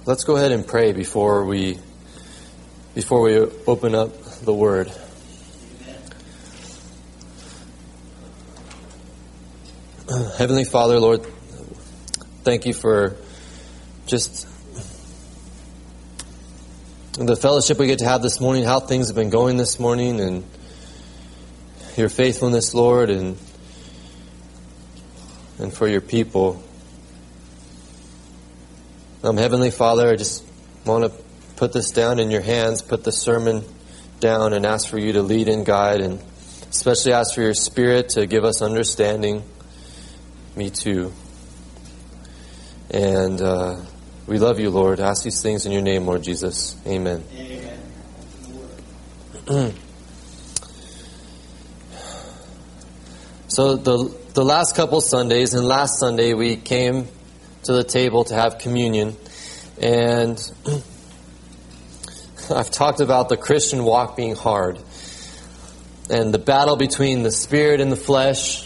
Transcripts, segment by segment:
Let's go ahead and pray before we open up the Word. Heavenly Father, Lord, thank you for just the fellowship we get to have this morning, how things have been going this morning, and your faithfulness, Lord, and for your people. Heavenly Father, I just want to put this down in your hands, put the sermon down, and ask for you to lead and guide, and especially ask for your Spirit to give us understanding. Me too. And we love you, Lord. I ask these things in your name, Lord Jesus. Amen. Amen. So the last couple Sundays, and last Sunday we came to the table to have communion, and I've talked about the Christian walk being hard and the battle between the spirit and the flesh.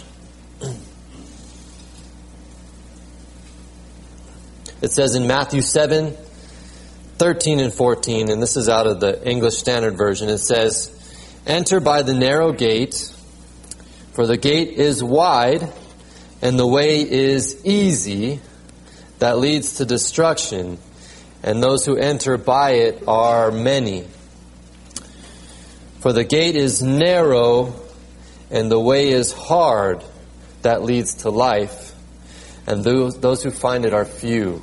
It says in Matthew 7:13 and 14, and this is out of the English Standard Version, it says, "Enter by the narrow gate, for the gate is wide, and the way is easy that leads to destruction, and those who enter by it are many. For the gate is narrow, and the way is hard that leads to life, and those who find it are few."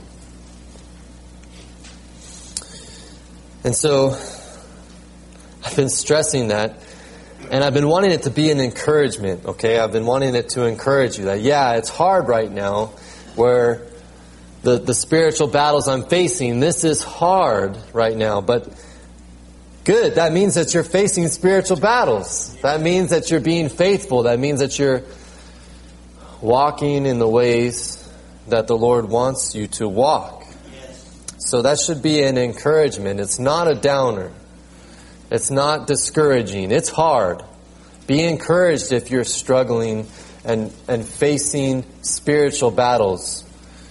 And so, I've been stressing that, and I've been wanting it to be an encouragement, okay? I've been wanting it to encourage you that, yeah, it's hard right now, where the spiritual battles I'm facing, this is hard right now, but good. That means that you're facing spiritual battles. That means that you're being faithful. That means that you're walking in the ways that the Lord wants you to walk. So that should be an encouragement. It's not a downer. It's not discouraging. It's hard. Be encouraged if you're struggling and facing spiritual battles.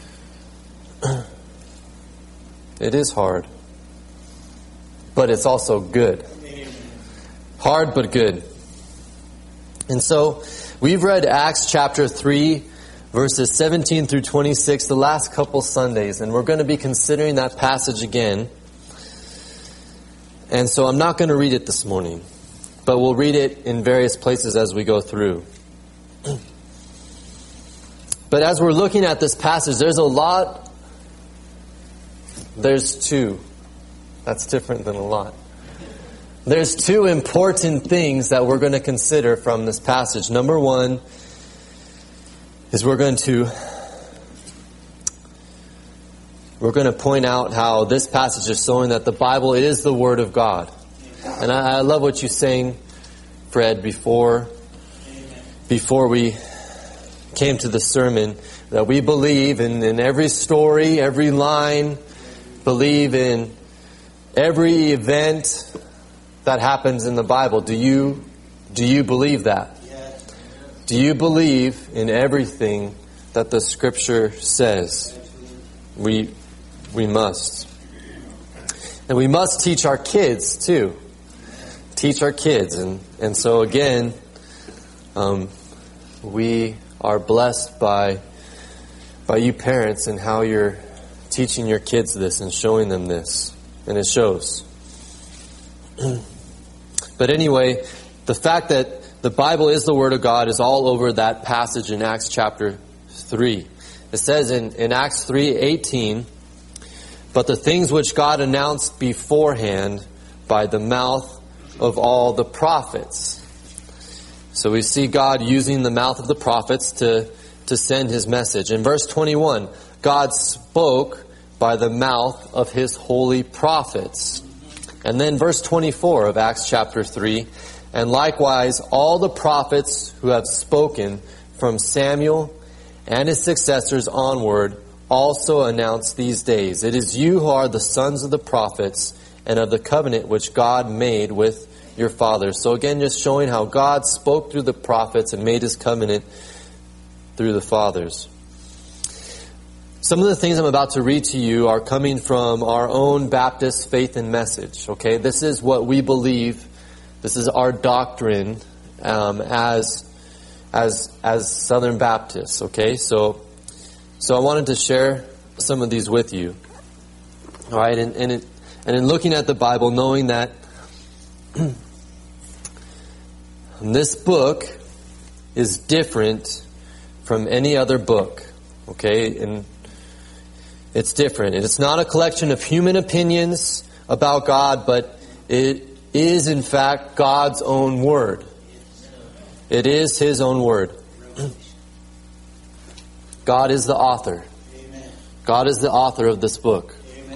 It is hard. But it's also good. Hard but good. And so we've read Acts chapter 3, verses 17 through 26 the last couple Sundays, and we're going to be considering that passage again. And so I'm not going to read it this morning, but we'll read it in various places as we go through. But as we're looking at this passage, there's two. That's different than a lot. There's two important things that we're going to consider from this passage. Number one is we're going to point out how this passage is showing that the Bible is the Word of God. And I love what you sang, Fred, before we came to the sermon, that we believe in every story, every line, believe in every event that happens in the Bible. Do you believe that? Do you believe in everything that the Scripture says? We must. And we must teach our kids too. Teach our kids. And so again, we are blessed by you parents and how you're teaching your kids this and showing them this. And it shows. But anyway, the fact that the Bible is the Word of God is all over that passage in Acts chapter 3. It says in Acts 3:18, "But the things which God announced beforehand by the mouth of all the prophets." So we see God using the mouth of the prophets to send His message. In verse 21, God spoke by the mouth of His holy prophets. And then verse 24 of Acts chapter 3, "And likewise all the prophets who have spoken from Samuel and his successors onward also announce these days. It is you who are the sons of the prophets and of the covenant which God made with your fathers." So again, just showing how God spoke through the prophets and made His covenant through the fathers. Some of the things I'm about to read to you are coming from our own Baptist faith and message. Okay, this is what we believe. This is our doctrine as Southern Baptists. Okay, so I wanted to share some of these with you. All right, and in looking at the Bible, knowing that this book is different from any other book. Okay, and it's different. And it's not a collection of human opinions about God, but it is in fact God's own word. It is His own word. God is the author. God is the author of this book.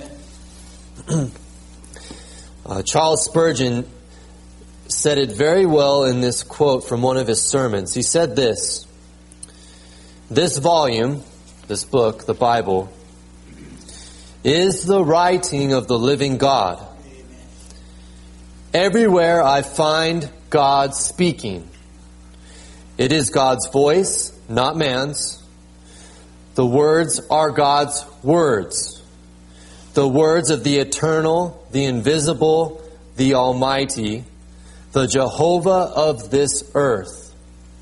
Charles Spurgeon said it very well in this quote from one of his sermons. He said this: "This volume, this book, the Bible, is the writing of the living God. Everywhere I find God speaking. It is God's voice, not man's. The words are God's words. The words of the eternal, the invisible, the almighty, the Jehovah of this earth.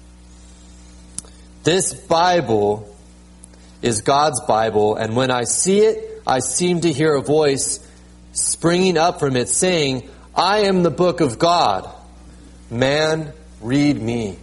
This Bible is God's Bible, and when I see it, I seem to hear a voice springing up from it saying, 'I am the book of God. Man, read me.'"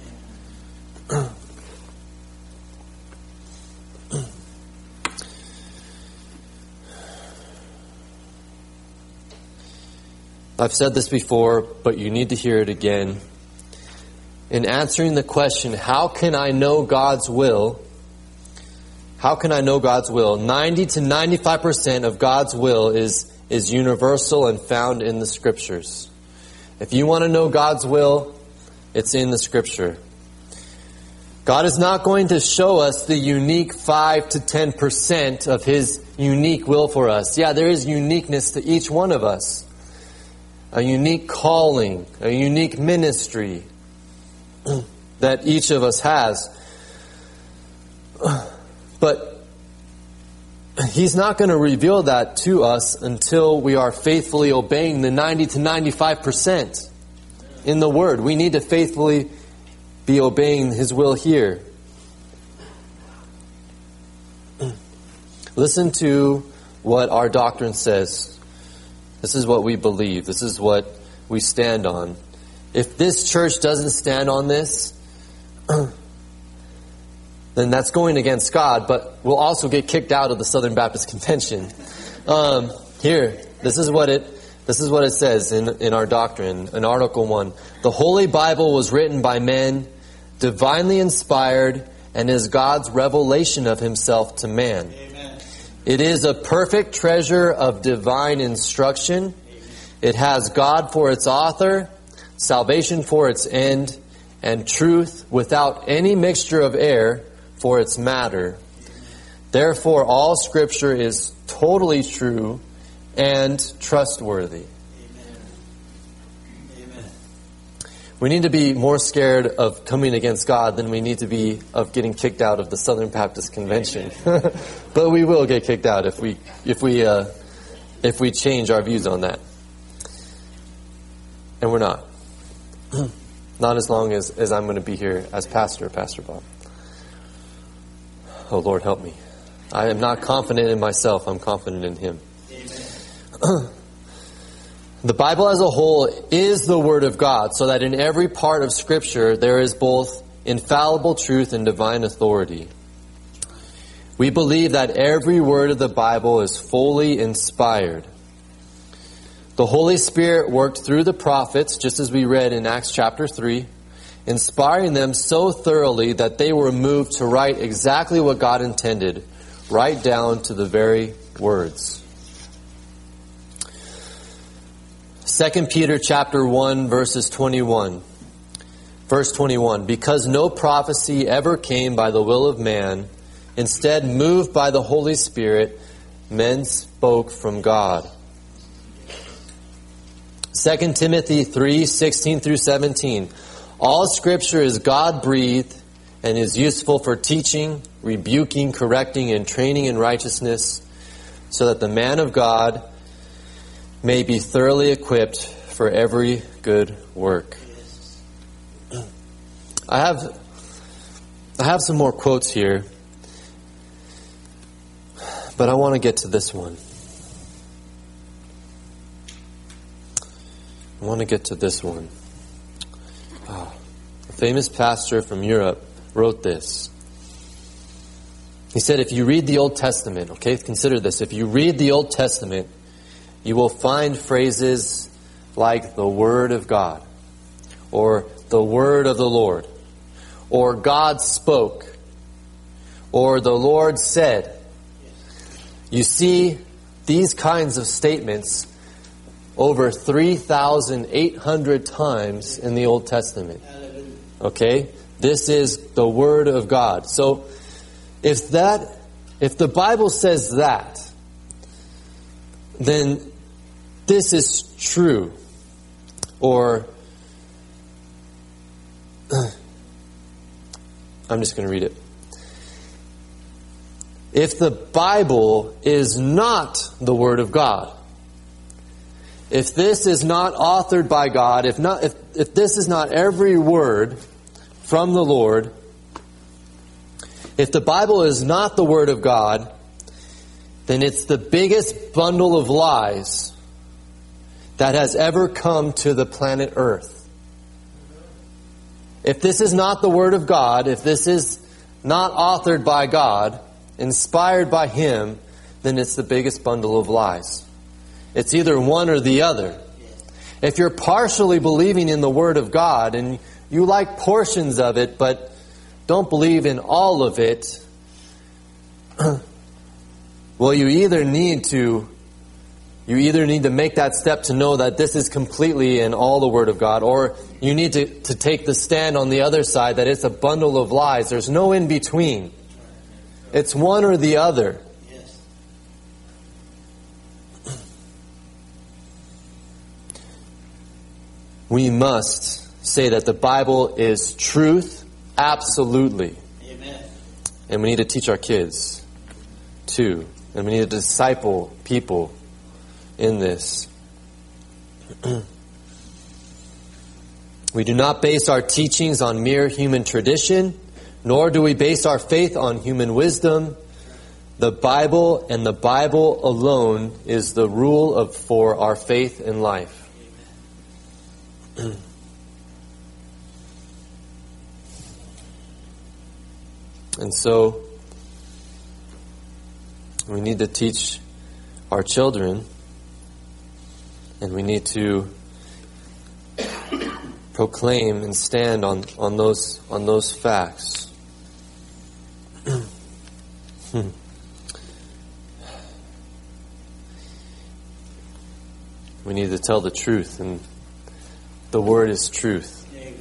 I've said this before, but you need to hear it again. In answering the question, how can I know God's will? How can I know God's will? 90 to 95% of God's will is universal and found in the Scriptures. If you want to know God's will, it's in the Scripture. God is not going to show us the unique 5 to 10% of His unique will for us. Yeah, there is uniqueness to each one of us. A unique calling, a unique ministry that each of us has. But He's not going to reveal that to us until we are faithfully obeying the 90 to 95% in the Word. We need to faithfully be obeying His will here. Listen to what our doctrine says. This is what we believe. This is what we stand on. If this church doesn't stand on this, then that's going against God, but we'll also get kicked out of the Southern Baptist Convention. Here, this is what it says in our doctrine, in Article 1. The Holy Bible was written by men, divinely inspired, and is God's revelation of Himself to man. Amen. It is a perfect treasure of divine instruction. It has God for its author, salvation for its end, and truth without any mixture of error for its matter. Therefore, all Scripture is totally true and trustworthy. Amen. We need to be more scared of coming against God than we need to be of getting kicked out of the Southern Baptist Convention. But we will get kicked out if we change our views on that. And we're not. Not as long as I'm going to be here as Pastor Bob. Oh, Lord, help me. I am not confident in myself. I'm confident in Him. Amen. The Bible as a whole is the Word of God, so that in every part of Scripture there is both infallible truth and divine authority. We believe that every word of the Bible is fully inspired. The Holy Spirit worked through the prophets, just as we read in Acts chapter 3, inspiring them so thoroughly that they were moved to write exactly what God intended, right down to the very words. 2 Peter chapter 1, verses 21. Verse 21, because no prophecy ever came by the will of man, instead moved by the Holy Spirit, men spoke from God. 2 Timothy 3, 16 through 17. All Scripture is God-breathed and is useful for teaching, rebuking, correcting, and training in righteousness, so that the man of God may be thoroughly equipped for every good work. I have some more quotes here, but I want to get to this one. A famous pastor from Europe wrote this. He said, if you read the Old Testament, okay, consider this. If you read the Old Testament, you will find phrases like the Word of God, or the Word of the Lord, or God spoke, or the Lord said. You see these kinds of statements over 3,800 times in the Old Testament. Okay? This is the Word of God. So, if the Bible says that, then this is true. Or, I'm just going to read it. If the Bible is not the Word of God, if this is not authored by God, if this is not every word from the Lord, if the Bible is not the Word of God, then it's the biggest bundle of lies that has ever come to the planet Earth. If this is not the Word of God, if this is not authored by God, inspired by Him, then it's the biggest bundle of lies. It's either one or the other. If you're partially believing in the Word of God and you like portions of it, but don't believe in all of it, well, you either need to make that step to know that this is completely in all the Word of God, or you need to take the stand on the other side that it's a bundle of lies. There's no in between. It's one or the other. We must say that the Bible is truth, absolutely. Amen. And we need to teach our kids, too. And we need to disciple people in this. We do not base our teachings on mere human tradition, nor do we base our faith on human wisdom. The Bible and the Bible alone is the rule for our faith and life. And so, we need to teach our children, and we need to proclaim and stand on those facts. We need to tell the truth, and the Word is truth.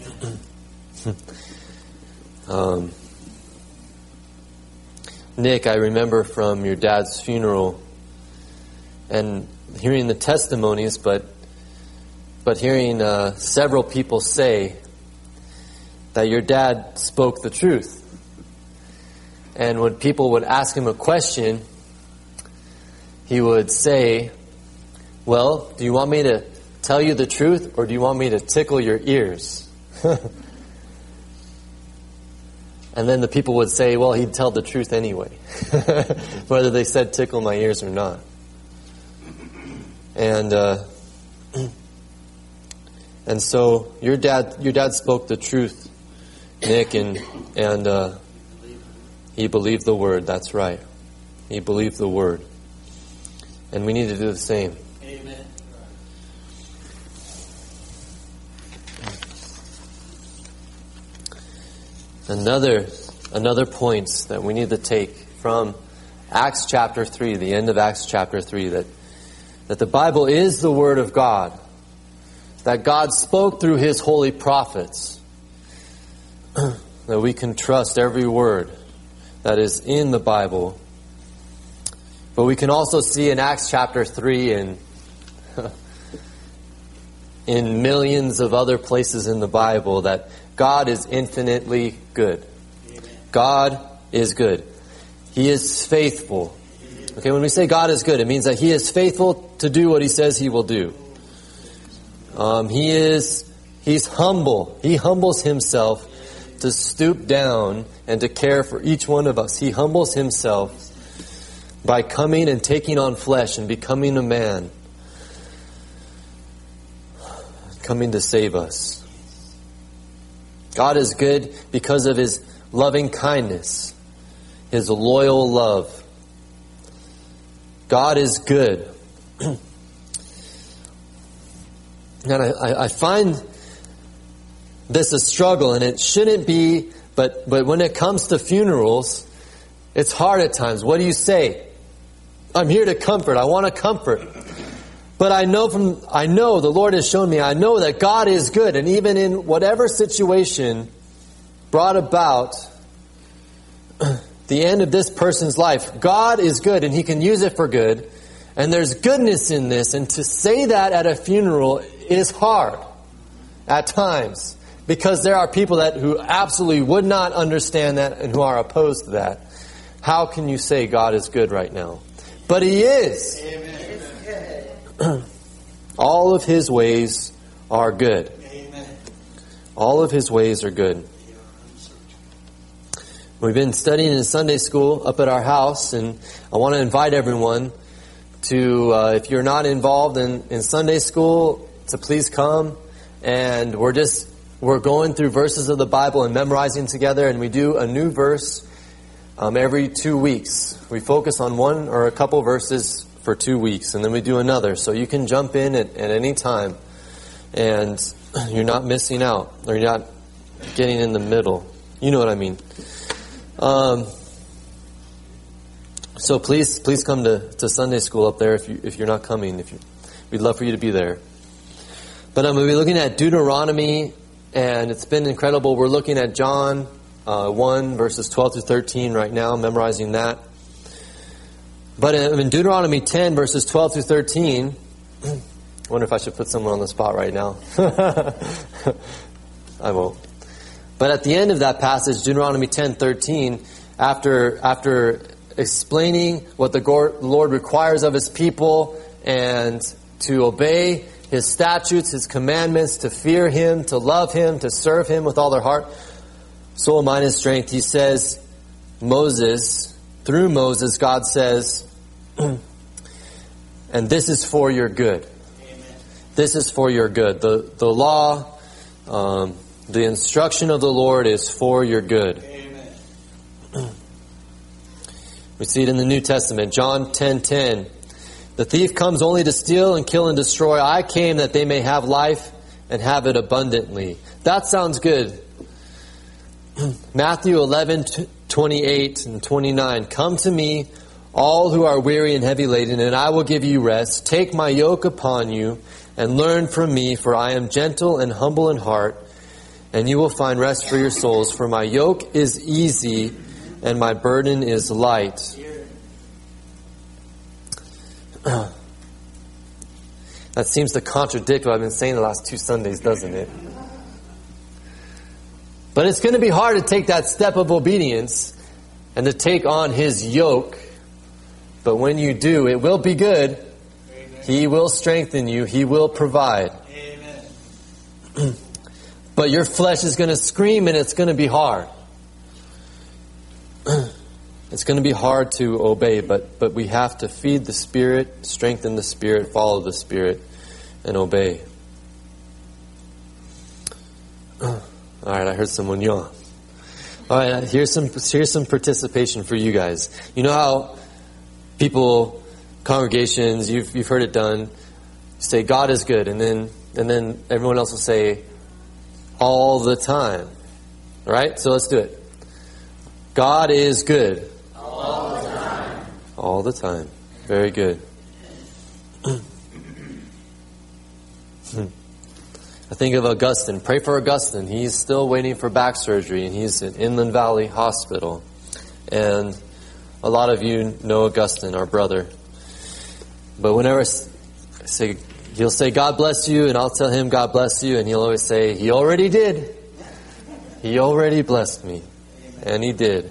Nick, I remember from your dad's funeral and hearing the testimonies, but hearing several people say that your dad spoke the truth. And when people would ask him a question, he would say, well, do you want me to tell you the truth, or do you want me to tickle your ears? And then the people would say, well, he'd tell the truth anyway, whether they said tickle my ears or not. And so your dad spoke the truth, Nick, and he believed the Word. That's right. He believed the Word. And we need to do the same. Amen. Another point that we need to take from Acts chapter 3, the end of Acts chapter 3, that the Bible is the Word of God, that God spoke through His holy prophets, that we can trust every word that is in the Bible. But we can also see in Acts chapter 3 and in millions of other places in the Bible that God is infinitely good. God is good. He is faithful. Okay, when we say God is good, it means that He is faithful to do what He says He will do. He's humble. He humbles Himself to stoop down and to care for each one of us. He humbles Himself by coming and taking on flesh and becoming a man, coming to save us. God is good because of His loving kindness, His loyal love. God is good. And I find this a struggle, and it shouldn't be, but when it comes to funerals, it's hard at times. What do you say? I'm here to comfort. I want to comfort. But I know the Lord has shown me, I know that God is good. And even in whatever situation brought about the end of this person's life, God is good and He can use it for good. And there's goodness in this. And to say that at a funeral is hard at times. Because there are people who absolutely would not understand that and who are opposed to that. How can you say God is good right now? But He is. Amen. All of His ways are good. Amen. All of His ways are good. We've been studying in Sunday school up at our house, and I want to invite everyone to, if you're not involved in Sunday school, to please come. And we're going through verses of the Bible and memorizing together, and we do a new verse every 2 weeks. We focus on one or a couple verses for 2 weeks, and then we do another. So you can jump in at any time, and you're not missing out, or you're not getting in the middle. You know what I mean. So please come to Sunday school up there if you're not coming. We'd love for you to be there. But I'm going to be looking at Deuteronomy, and it's been incredible. We're looking at John 1 verses 12 through 13 right now, memorizing that. But in Deuteronomy 10 verses 12 through 13, I wonder if I should put someone on the spot right now. I won't. But at the end of that passage, Deuteronomy 10:13, after explaining what the Lord requires of His people and to obey His statutes, His commandments, to fear Him, to love Him, to serve Him with all their heart, soul, mind, and strength, He says, through Moses, God says, and this is for your good. Amen. This is for your good. The law, the instruction of the Lord is for your good. Amen. We see it in the New Testament, John 10:10. The thief comes only to steal and kill and destroy. I came that they may have life and have it abundantly. That sounds good. Matthew 11:28 and 29. Come to me, all who are weary and heavy laden, and I will give you rest. Take my yoke upon you and learn from me, for I am gentle and humble in heart, and you will find rest for your souls. For my yoke is easy and my burden is light. That seems to contradict what I've been saying the last 2 Sundays, doesn't it? But it's going to be hard to take that step of obedience and to take on His yoke. But when you do, it will be good. Amen. He will strengthen you. He will provide. Amen. But your flesh is going to scream, and it's going to be hard. It's going to be hard to obey, but we have to feed the Spirit, strengthen the Spirit, follow the Spirit, and obey. All right, I heard someone yawn. All right, here's some participation for you guys. You know how people, congregations, you've heard it done, say God is good, and then everyone else will say all the time. All right, so let's do it. God is good. All the time. All the time. Very good. I think of Augustine. Pray for Augustine. He's still waiting for back surgery, and he's at Inland Valley Hospital. And a lot of you know Augustine, our brother. But whenever he'll say, God bless you, and I'll tell him, God bless you, and he'll always say, He already did. He already blessed me. And He did.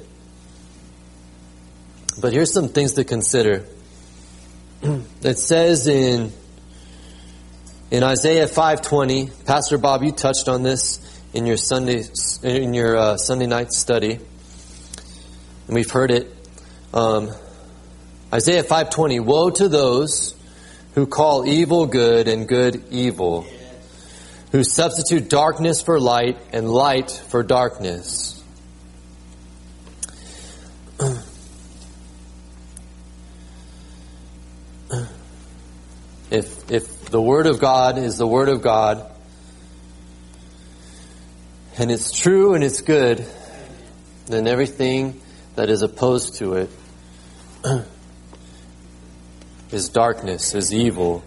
But here's some things to consider. It says in Isaiah 5:20, Pastor Bob, you touched on this in your Sunday night study, and we've heard it. Isaiah 5:20, woe to those who call evil good and good evil, who substitute darkness for light and light for darkness. If the Word of God is the Word of God, and it's true and it's good, then everything that is opposed to it is darkness, is evil,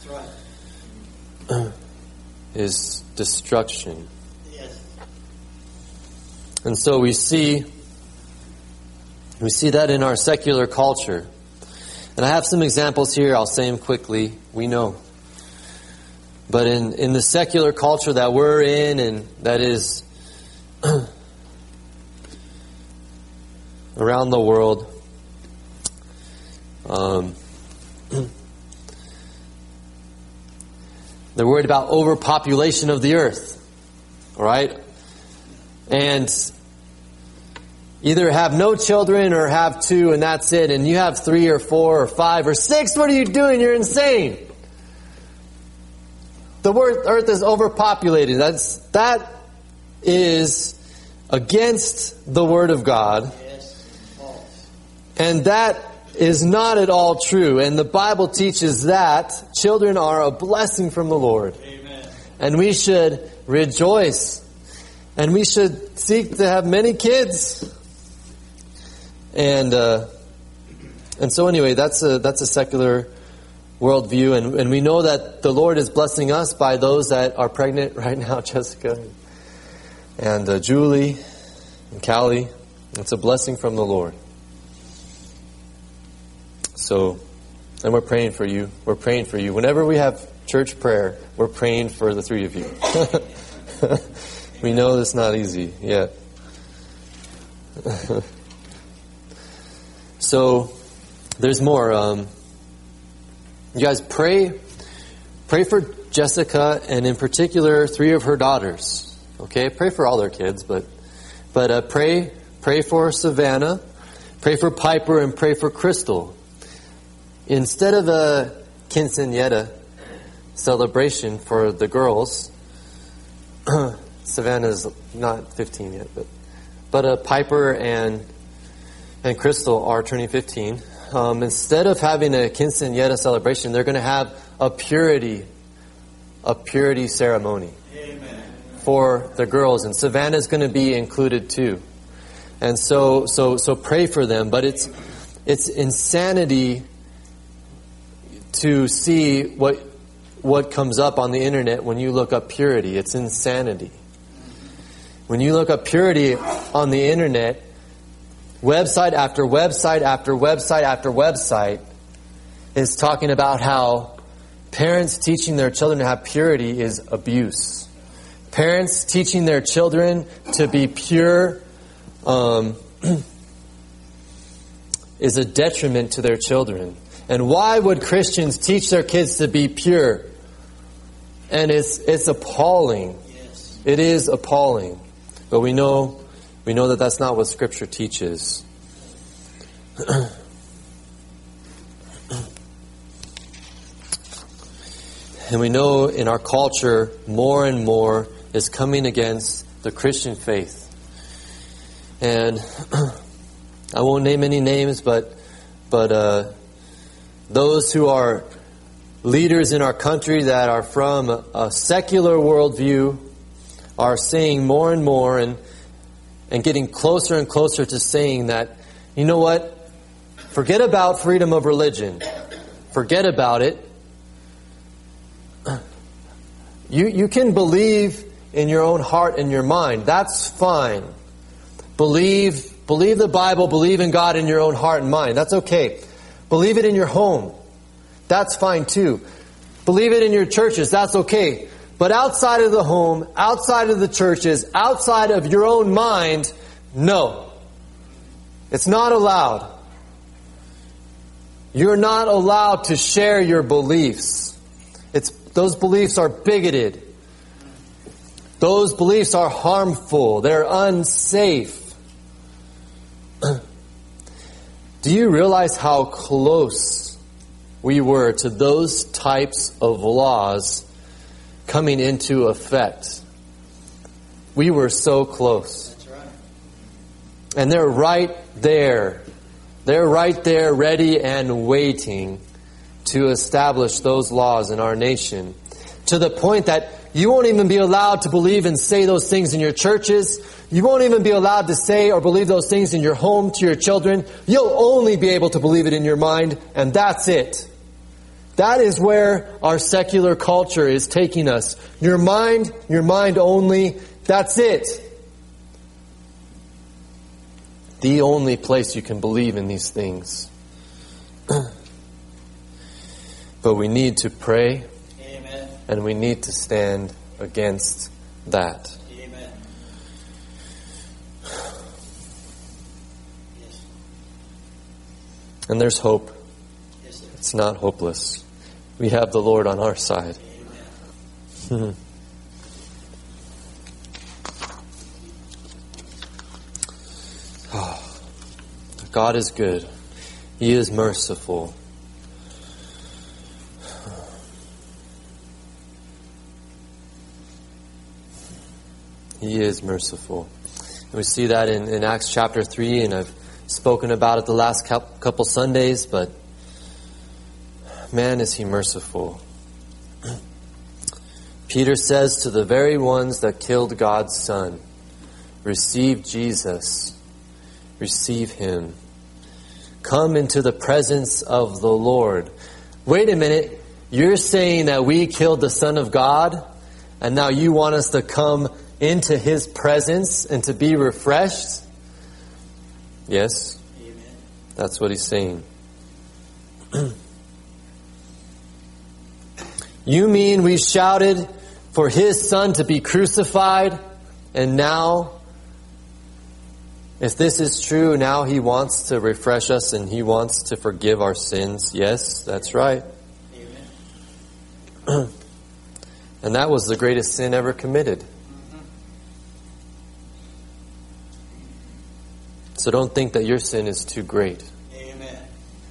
is destruction. And so we see that in our secular culture. And I have some examples here. I'll say them quickly. We know. But in the secular culture that we're in, and that is around the world, they're worried about overpopulation of the earth. All right? And either have no children or have two and that's it. And you have 3 or 4 or 5 or 6. What are you doing? You're insane. The earth is overpopulated. That is against the Word of God. And that is not at all true. And the Bible teaches that children are a blessing from the Lord. Amen. And we should rejoice. And we should seek to have many kids. And so anyway, that's a secular worldview, and we know that the Lord is blessing us by those that are pregnant right now, Jessica and Julie and Callie. It's a blessing from the Lord. So, and we're praying for you. We're praying for you. Whenever we have church prayer, we're praying for the 3 of you. We know it's not easy yet. So, there's more. You guys pray for Jessica, and in particular 3 of her daughters. Okay, pray for all their kids, but pray for Savannah, pray for Piper, and pray for Crystal. Instead of a quinceañera celebration for the girls, Savannah's not 15 yet, but Piper and Crystal are turning 15. Instead of having a quinceañera celebration, they're going to have a purity ceremony. Amen. For the girls, and Savannah's going to be included too. And so pray for them. But it's insanity to see what comes up on the internet when you look up purity. It's insanity. When you look up purity on the internet, website after website after website after website is talking about how parents teaching their children to have purity is abuse. Parents teaching their children to be pure is a detriment to their children. And why would Christians teach their kids to be pure? And it's appalling. Yes. It is appalling. But we know that that's not what Scripture teaches. And we know in our culture, more and more is coming against the Christian faith. And I won't name any names, but those who are leaders in our country that are from a secular worldview are saying more and more and getting closer and closer to saying that, you know what? Forget about freedom of religion. Forget about it. You can believe in your own heart and your mind. That's fine. Believe the Bible, believe in God in your own heart and mind. That's okay. Believe it in your home. That's fine too. Believe it in your churches. That's okay. But outside of the home, outside of the churches, outside of your own mind, no. It's not allowed. You're not allowed to share your beliefs. Those beliefs are bigoted. Those beliefs are harmful. They're unsafe. Do you realize how close we were to those types of laws coming into effect? We were so close. That's right. And they're right there. They're right there ready and waiting to establish those laws in our nation. To the point that you won't even be allowed to believe and say those things in your churches. You won't even be allowed to say or believe those things in your home to your children. You'll only be able to believe it in your mind, and that's it. That is where our secular culture is taking us. Your mind only, that's it. The only place you can believe in these things. But we need to pray. Amen. And we need to stand against that. Amen. Yes. And there's hope. Yes, sir. It's not hopeless. We have the Lord on our side. Amen. God is good. He is merciful. He is merciful. And we see that in Acts chapter 3, and I've spoken about it the last couple Sundays, but man, is He merciful. Peter says to the very ones that killed God's Son, receive Jesus. Receive Him. Come into the presence of the Lord. Wait a minute. You're saying that we killed the Son of God, and now you want us to come into His presence and to be refreshed? Yes. Amen. That's what He's saying. You mean we shouted for His Son to be crucified, and now, if this is true, now He wants to refresh us and He wants to forgive our sins? Yes, that's right. Amen. And that was the greatest sin ever committed. So don't think that your sin is too great. Amen.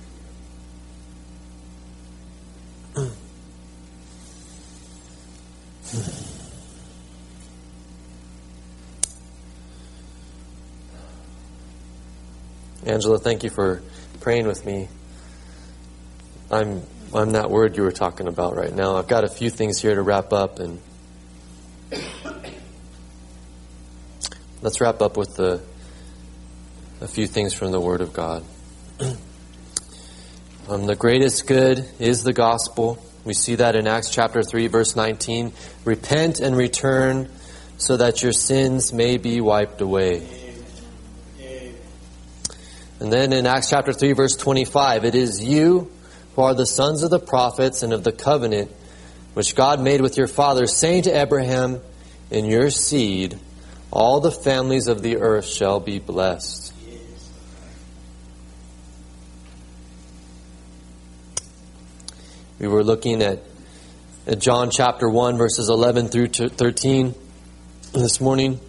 Angela, thank you for praying with me. I'm that word you were talking about right now. I've got a few things here to wrap up, and let's wrap up with a few things from the Word of God. The greatest good is the gospel. We see that in Acts chapter 3, verse 19. Repent and return so that your sins may be wiped away. And then in Acts chapter 3, verse 25, it is you who are the sons of the prophets and of the covenant which God made with your fathers, saying to Abraham, in your seed all the families of the earth shall be blessed. We were looking at John chapter 1, verses 11 through 13 this morning.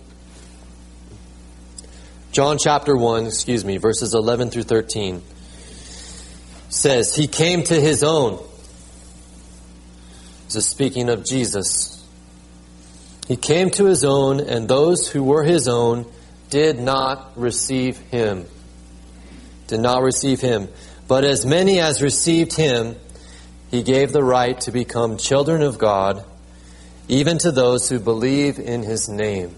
John chapter 1, verses 11 through 13 says, He came to His own. This is speaking of Jesus. He came to His own, and those who were His own did not receive Him. Did not receive Him. But as many as received Him, He gave the right to become children of God, even to those who believe in His name.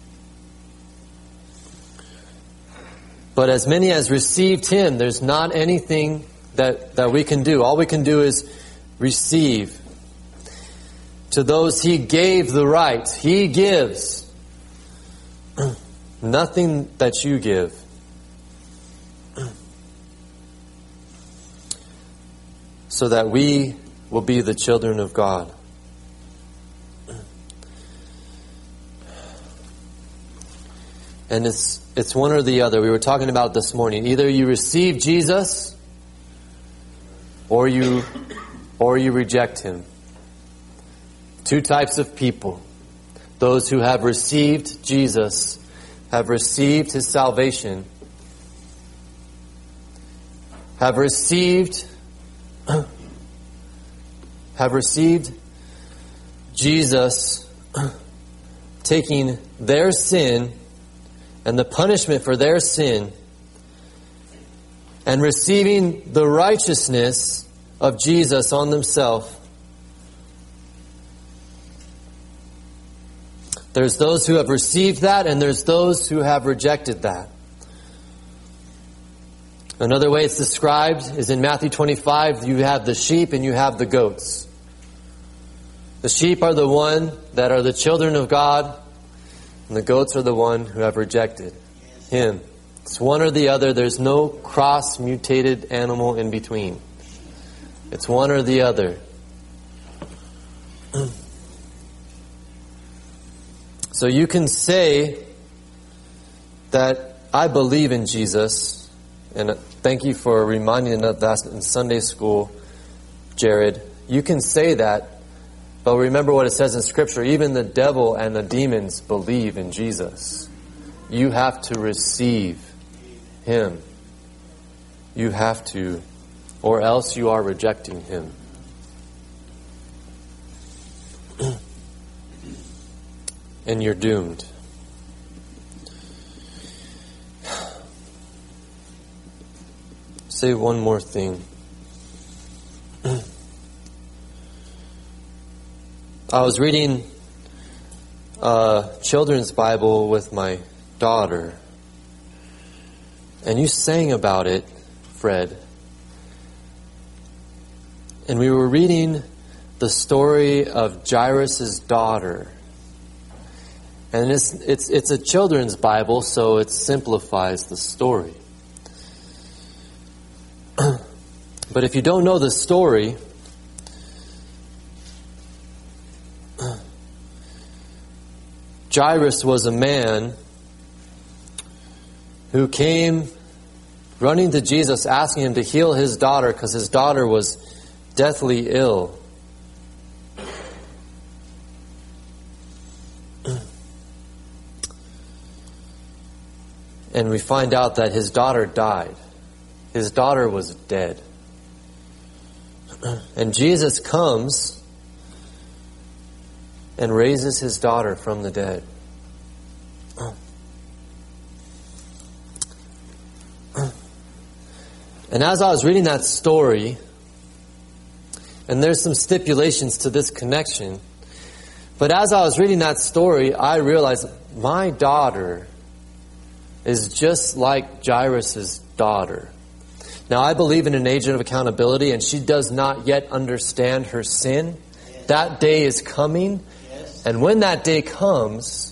But as many as received Him, there's not anything that we can do. All we can do is receive. To those He gave the right. He gives. Nothing that you give. So that we will be the children of God. And it's one or the other. We were talking about it this morning. Either you receive Jesus or you reject Him. Two types of people. Those who have received Jesus, have received His salvation, have received Jesus taking their sin and the punishment for their sin and receiving the righteousness of Jesus on themselves. There's those who have received that, and there's those who have rejected that. Another way it's described is in Matthew 25, you have the sheep and you have the goats. The sheep are the one that are the children of God, and the goats are the one who have rejected Him. It's one or the other. There's no cross-mutated animal in between. It's one or the other. So you can say that I believe in Jesus, and thank you for reminding us that in Sunday school, Jared. You can say that, but remember what it says in Scripture. Even the devil and the demons believe in Jesus. You have to receive Him. You have to, or else you are rejecting Him. And you're doomed. Say one more thing. I was reading a children's Bible with my daughter, and you sang about it, Fred. And we were reading the story of Jairus' daughter. And it's a children's Bible, so it simplifies the story. But if you don't know the story, Jairus was a man who came running to Jesus, asking Him to heal his daughter because his daughter was deathly ill. And we find out that his daughter died. His daughter was dead. And Jesus comes and raises his daughter from the dead. And as I was reading that story, and there's some stipulations to this connection, but as I was reading that story, I realized my daughter is just like Jairus' daughter. Now, I believe in an agent of accountability, and she does not yet understand her sin. Yes. That day is coming. Yes. And when that day comes,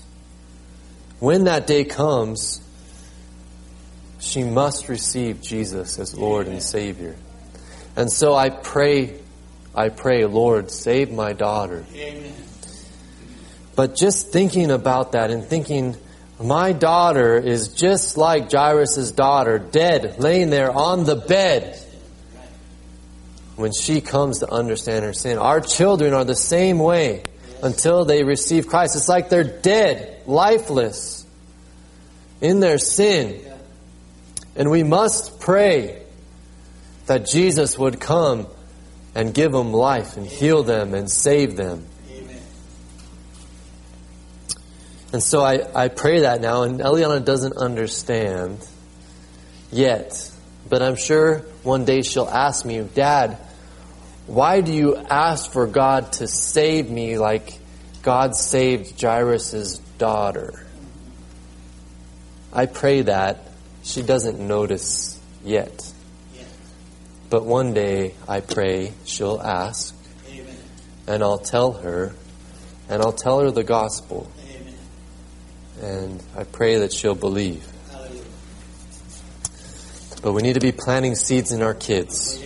she must receive Jesus as Lord and Savior. And so I pray, Lord, save my daughter. Amen. But just thinking about that and thinking, my daughter is just like Jairus' daughter, dead, laying there on the bed when she comes to understand her sin. Our children are the same way until they receive Christ. It's like they're dead, lifeless in their sin. And we must pray that Jesus would come and give them life and heal them and save them. And so I pray that now, and Eliana doesn't understand yet. But I'm sure one day she'll ask me, Dad, why do you ask for God to save me like God saved Jairus' daughter? I pray that. She doesn't notice yet. But one day, I pray, she'll ask, and I'll tell her the gospel. And I pray that she'll believe. But we need to be planting seeds in our kids.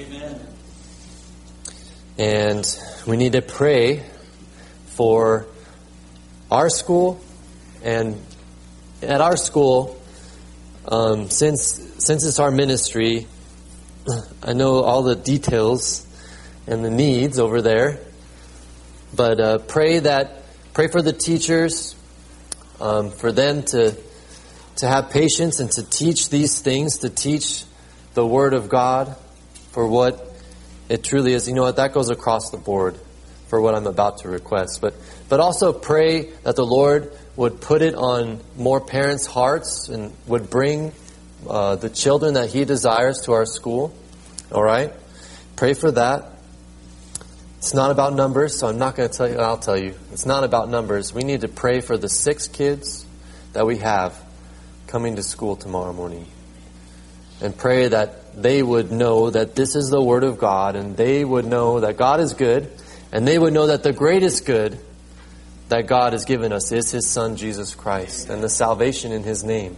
And we need to pray for our school and at our school, since it's our ministry, I know all the details and the needs over there. But pray for the teachers, for them to have patience and to teach these things, to teach the Word of God for what it truly is. You know what? That goes across the board for what I'm about to request. But also pray that the Lord would put it on more parents' hearts and would bring the children that He desires to our school. All right? Pray for that. It's not about numbers, so I'm not going to tell you. I'll tell you. It's not about numbers. We need to pray for the 6 kids that we have coming to school tomorrow morning. And pray that they would know that this is the Word of God, and they would know that God is good, and they would know that the greatest good that God has given us is His Son, Jesus Christ, and the salvation in His name.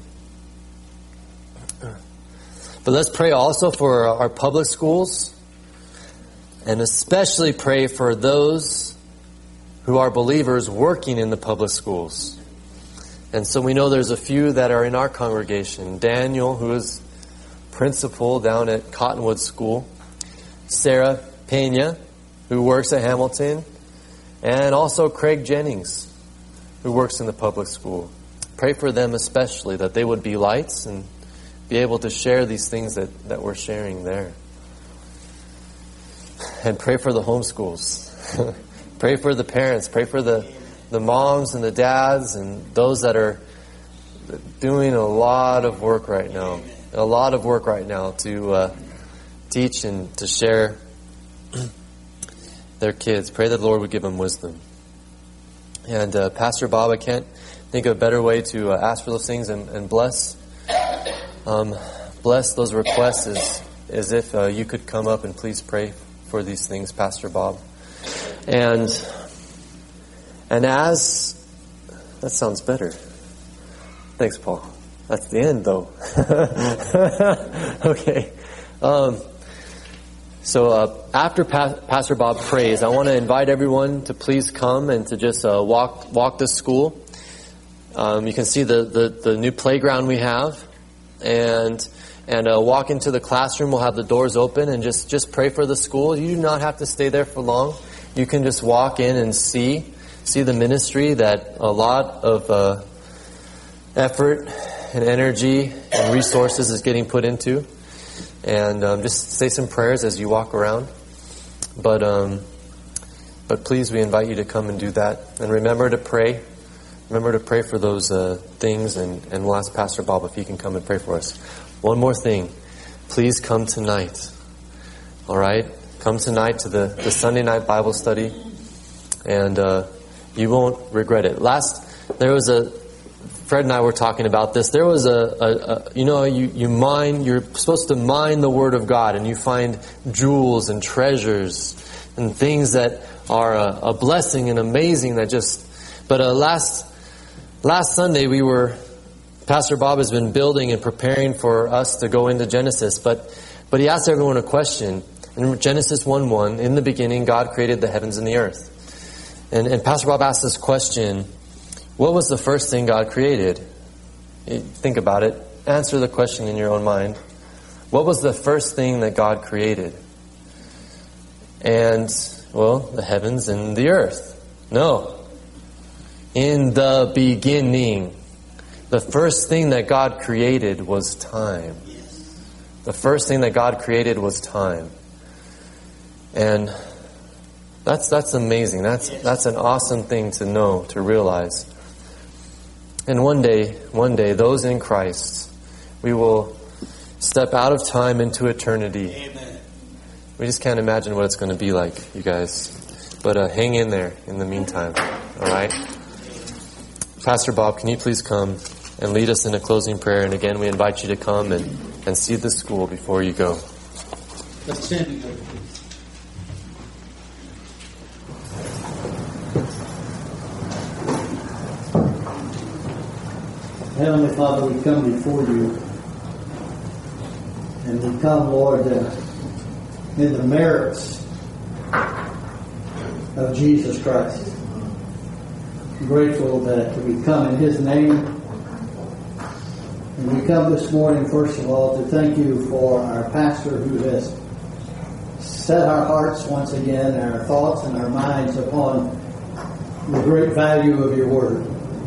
But let's pray also for our public schools, and especially pray for those who are believers working in the public schools. And so we know there's a few that are in our congregation. Daniel, who is principal down at Cottonwood School. Sarah Pena, who works at Hamilton. And also Craig Jennings, who works in the public school. Pray for them especially, that they would be lights and be able to share these things that we're sharing there. And pray for the homeschools. Pray for the parents. Pray for the moms and the dads and those that are doing a lot of work right now. A lot of work right now to teach and to share their kids. Pray that the Lord would give them wisdom. And Pastor Bob, I can't think of a better way to ask for those things and bless those requests as if you could come up and please pray for these things, Pastor Bob. And as that sounds better. Thanks, Paul. That's the end, though. Okay. So after Pastor Bob prays, I want to invite everyone to please come and to just walk the school. You can see the new playground we have, and walk into the classroom. We'll have the doors open and just pray for the school. You do not have to stay there for long. You can just walk in and see the ministry that a lot of effort and energy and resources is getting put into. And just say some prayers as you walk around. But please, we invite you to come and do that. And remember to pray. Remember to pray for those things. And we'll ask Pastor Bob if he can come and pray for us. One more thing. Please come tonight. All right? Come tonight to the Sunday night Bible study. And you won't regret it. There was Fred and I were talking about this. There was you're supposed to mine the Word of God, and you find jewels and treasures and things that are a blessing and amazing. But last Sunday Pastor Bob has been building and preparing for us to go into Genesis, but he asked everyone a question. In Genesis 1:1, in the beginning, God created the heavens and the earth. And Pastor Bob asked this question. What was the first thing God created? Think about it. Answer the question in your own mind. What was the first thing that God created? And, the heavens and the earth. No. In the beginning. The first thing that God created was time. The first thing that God created was time. And that's amazing. That's an awesome thing to know, to realize. And one day, those in Christ, we will step out of time into eternity. Amen. We just can't imagine what it's going to be like, you guys. But hang in there in the meantime. All right? Pastor Bob, can you please come and lead us in a closing prayer? And again, we invite you to come and see the school before you go. Let's stand together. Heavenly Father, we come before you, and we come, Lord, in the merits of Jesus Christ. I'm grateful that we come in His name, And we come this morning, first of all, to thank you for our pastor who has set our hearts once again, our thoughts and our minds upon the great value of your word.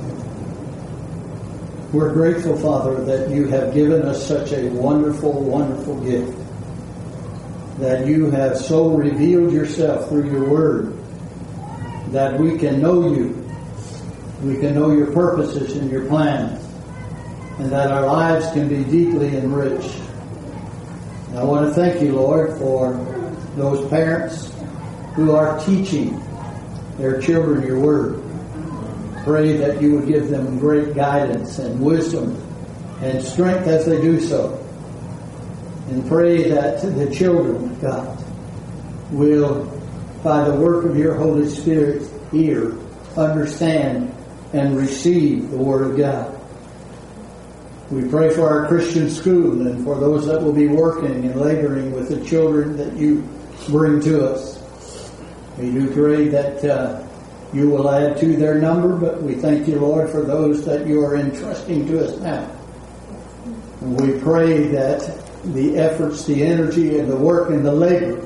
We're grateful, Father, that you have given us such a wonderful, wonderful gift. That you have so revealed yourself through your word that we can know you. We can know your purposes and your plans. And that our lives can be deeply enriched. And I want to thank you, Lord, for those parents who are teaching their children your word. Pray that you would give them great guidance and wisdom and strength as they do so. And pray that the children, God, will, by the work of your Holy Spirit, hear, understand, and receive the Word of God. We pray for our Christian school and for those that will be working and laboring with the children that you bring to us. We do pray that you will add to their number, but we thank you, Lord, for those that you are entrusting to us now. And we pray that the efforts, the energy, and the work and the labor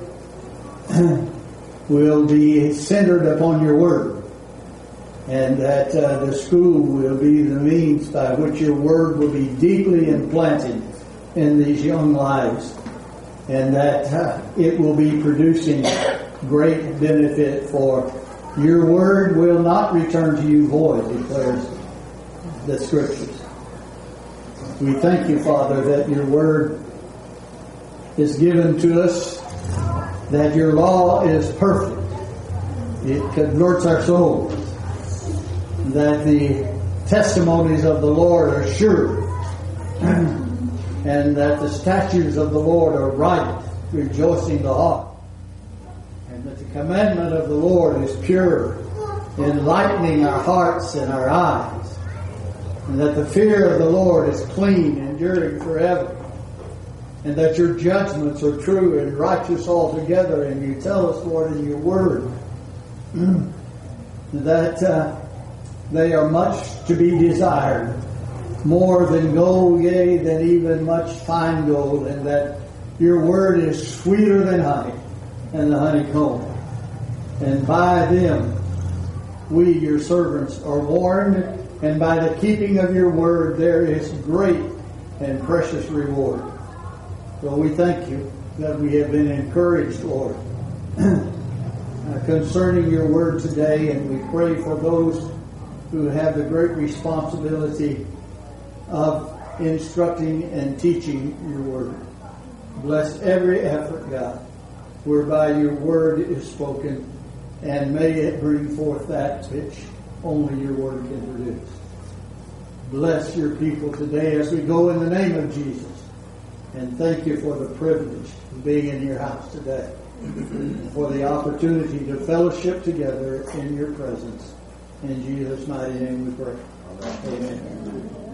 will be centered upon your word. And that the school will be the means by which your word will be deeply implanted in these young lives. And that it will be producing great benefit, for your word will not return to you void, declares the Scriptures. We thank you, Father, that your word is given to us, that your law is perfect. It converts our souls. That the testimonies of the Lord are sure. And that the statutes of the Lord are right, rejoicing the heart. And that the commandment of the Lord is pure, enlightening our hearts and our eyes. And that the fear of the Lord is clean, enduring forever. And that your judgments are true and righteous altogether. And you tell us, Lord, in your word, that they are much to be desired, more than gold, yea, than even much fine gold, and that your word is sweeter than honey and the honeycomb. And by them we, your servants, are warned, and by the keeping of your word there is great and precious reward. So we thank you that we have been encouraged, Lord, concerning your word today, and we pray for those who have the great responsibility of instructing and teaching your word. Bless every effort, God, whereby your word is spoken, and may it bring forth that which only your word can produce. Bless your people today as we go in the name of Jesus. And thank you for the privilege of being in your house today, for the opportunity to fellowship together in your presence. In Jesus' mighty name we pray. Amen.